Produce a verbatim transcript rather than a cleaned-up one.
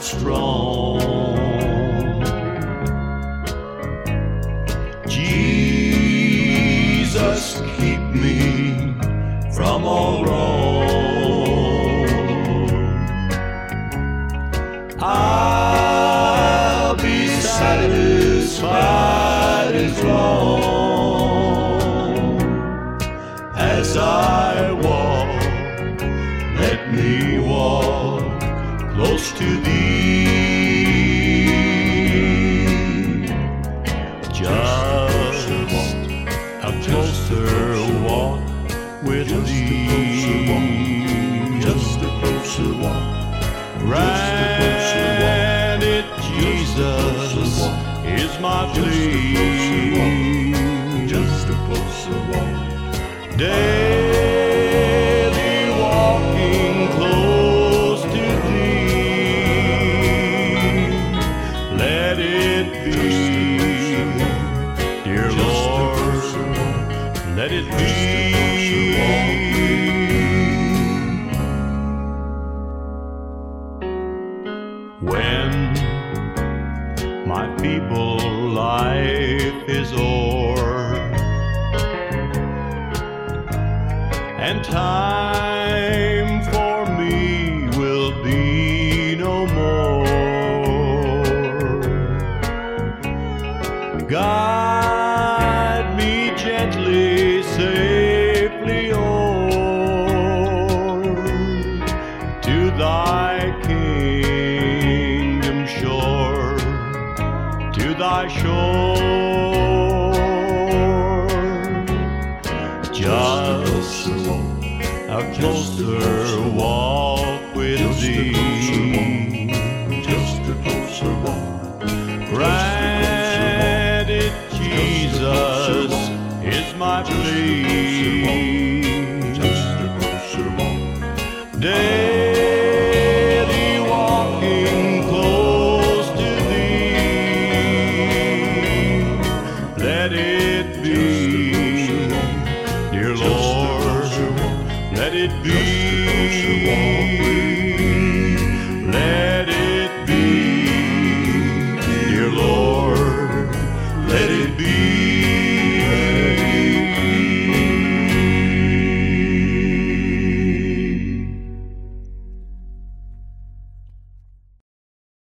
strong. Jesus, keep me from all wrong. I'll be satisfied as long as I walk. Let me walk close to Thee. Just a closer walk with Thee. Just a closer walk. Grant it, Jesus, is my plea. Just a closer walk. Daily walking close to Thee. Let it be, dear Lord, let it be. When my feeble life is o'er and time for me will be no more, guide me gently, safely o'er to Thy